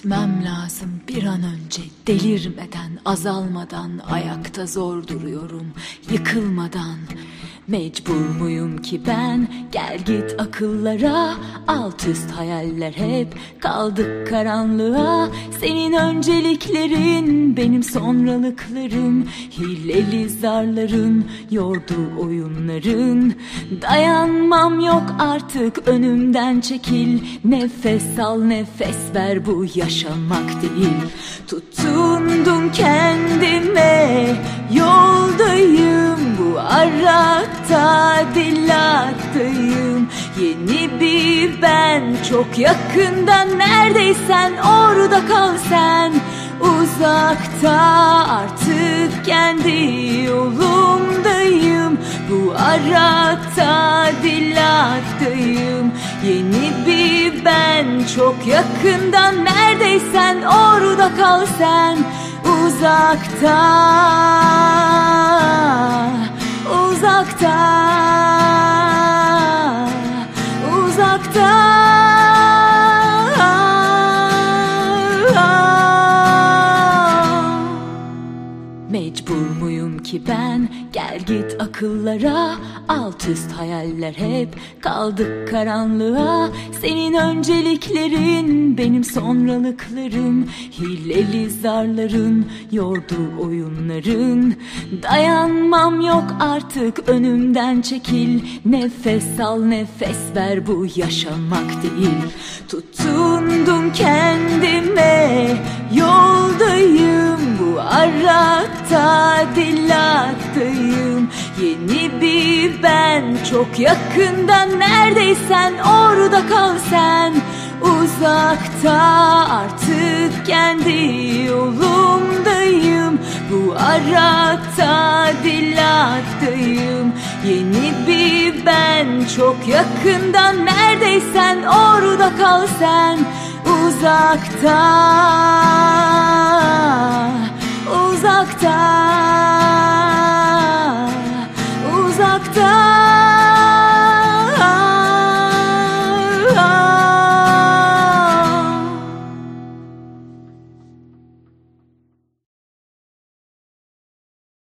Gitmem lazım bir an önce, delirmeden, azalmadan, ayakta zor duruyorum, yıkılmadan. Mecbur muyum ki ben? Gel git akıllara, alt üst hayaller hep, kaldık karanlığa. Senin önceliklerin, benim sonralıklarım, hileli zarların, yordu oyunların. Dayanmam yok artık, önümden çekil. Nefes al nefes ver, bu yaşamak değil. Tutundum kendime, yoldayım, bu ara tadilattayım. Yeni bir ben, çok yakından, neredeysen orada kal sen. Uzakta artık kendi yolumdayım, bu ara tadilattayım. Yeni bir ben, çok yakından, neredeysen orada kal sen. Uzakta, uzakta, uzakta. Mecbur muyum ki ben? Gel git akıllara, alt üst hayaller hep, kaldık karanlığa. Senin önceliklerin, benim sonralıklarım, hileli zarların, yordu oyunların. Dayanmam yok artık, önümden çekil. Nefes al nefes ver, bu yaşamak değil. Tutundum kendime, yoldayım, bu ara tadilattayım. Yeni bir ben, çok yakından, neredeysen orada kal sen. Uzakta artık kendi yolumdayım, bu ara tadilattayım. Yeni bir ben, çok yakından, neredeysen orada kal sen. Uzakta, uzakta.